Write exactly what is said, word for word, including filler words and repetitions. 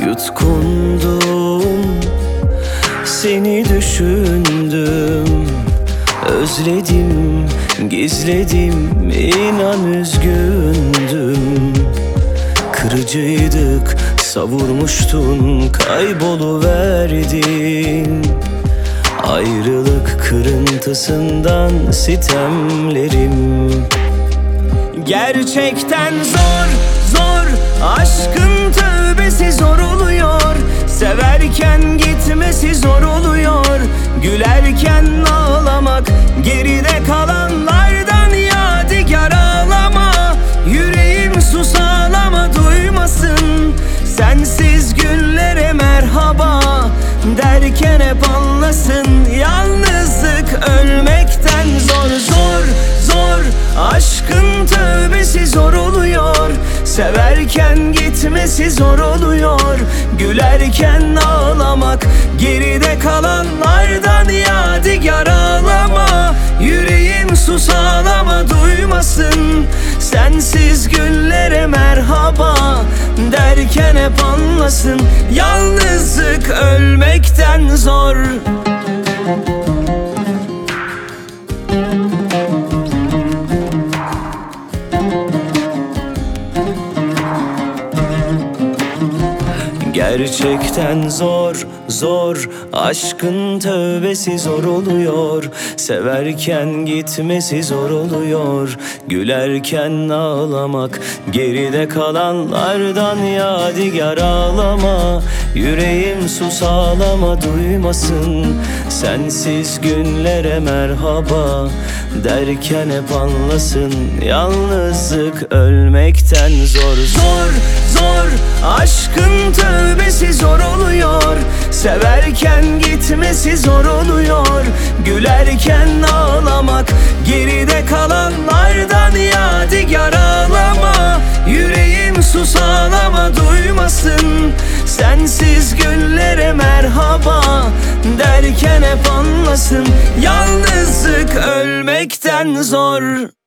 Yutkundum, seni düşündüm, özledim, gizledim, inan üzgündüm. Kırıcıydık, savurmuştun, kayboluverdin. Ayrılık kırıntısından sitemlerim. Gerçekten zor, zor, aşkın tövbesi zor oluyor. Severken gitmesi zor oluyor. Gülerken ağlamak, geride kalanlardan yadigar ağlama. Yüreğim sus ağlama duymasın, sensiz günlere merhaba derken hep anlasın. Yalnızlık ölmekten zor, zor, zor, aşkın tövbesi zor oluyor. Severken gitmesi zor oluyor. Gülerken ağlamak, geride kalanlardan yadigar ağlama. Yüreğim sus ağlama duymasın, sensiz günlere merhaba derken hep anlasın. Yalnızlık ölmekten zor. Gerçekten zor, zor, aşkın tövbesi zor oluyor. Severken gitmesi zor oluyor. Gülerken ağlamak, geride kalanlardan yadigar ağlama. Yüreğim sus ağlama duymasın, sensiz günlere merhaba derken hep anlasın. Yalnızlık ölmekten zor, zor, zor, aşkın tövbesi zor oluyor. Severken gitmesi zor oluyor. Gülerken ağlamak, geride kalanlardan yadigar ağlama. Yüreğim sus ağlama duymasın, sensiz günlere merhaba derken hep anlasın. Yalnızlık ölmekten zor.